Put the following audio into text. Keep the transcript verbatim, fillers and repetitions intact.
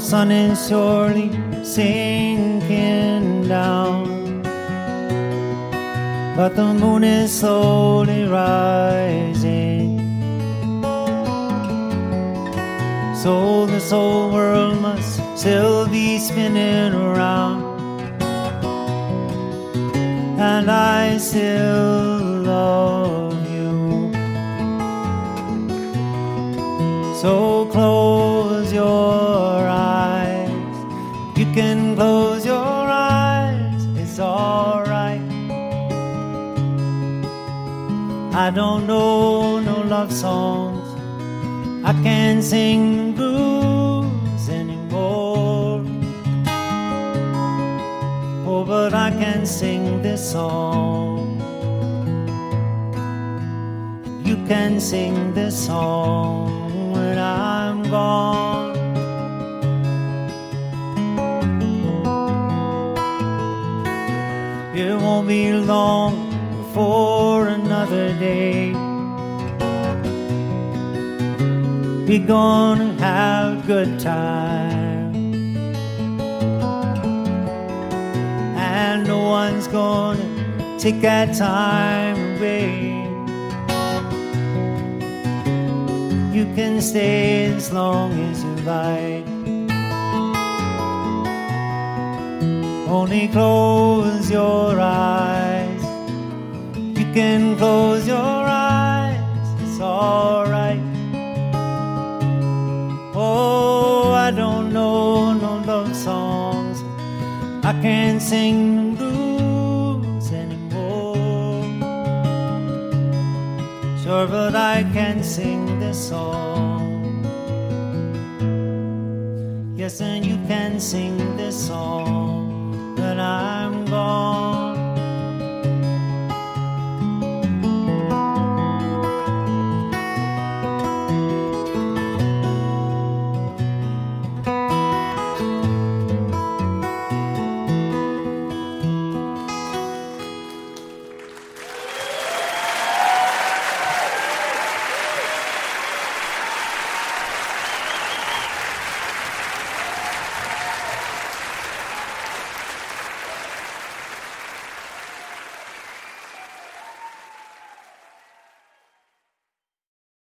sun is surely sinking down, but the moon is slowly rising. So this whole world must still be spinning around, and I still love you. So close your eyes, you can close your eyes, it's alright. I don't know no love songs, I can't sing blues anymore. Oh, but I can sing this song. You can sing this song when I'm gone. It won't be long before another day we're gonna have a good time, and no one's gonna take that time away. You can stay as long as you like, only close your eyes. You can close your eyes, it's alright. Oh, I don't know no love songs, I can't sing blues anymore. Sure, but I can sing this song. Yes, and you can sing this song.